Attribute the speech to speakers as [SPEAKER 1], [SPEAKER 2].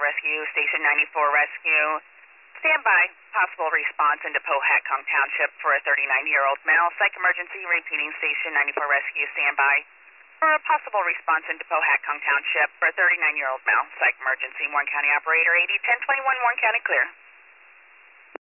[SPEAKER 1] Rescue, Station 94 Rescue. Stand by. Possible response into Powhatan Township for a 39-year-old male. Psych emergency. Repeating, Station 94 Rescue. Stand by. For a possible response into Powhatan Township for a 39-year-old male. Psych emergency. Warren County operator 801021, Warren County clear.